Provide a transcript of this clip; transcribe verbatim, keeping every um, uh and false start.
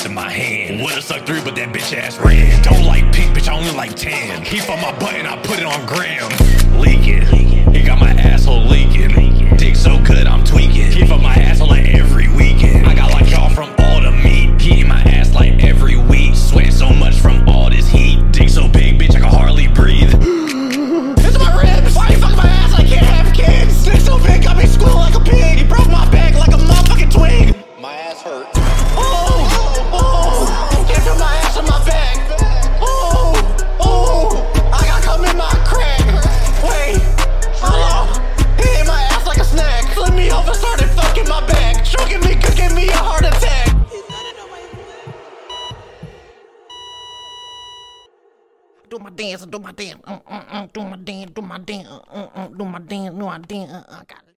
piece in my hand. Would've sucked three, but that bitch ass ran. Don't like pink, bitch, I only like tan. He fucked my butt and I put it on gram. Leaking, he got my asshole leaking. Dick so good, I'm tweaking. He fucked my asshole like every weekend. I got like y'all from all the meat. He eat my ass like every week. Sweating so much from all this heat. Dick so big, bitch, I can hardly breathe. It's my ribs. Why you fucking my ass? I can't have kids. Dick so big, got me squealing like a pig. He broke my back like a motherfucking twig. My ass hurt. Oh, oh, can't feel my ass on my back. Oh, oh, I got cum in my crack. Wait, hold on. He ate my ass like a snack. Flipped me over, started fucking my back. Choking me, could give me a heart attack. Do my dance, do my dance, uh, uh, uh, do my dance, do my dance, uh, uh, uh, do my dance, do my dance, uh, uh, got it.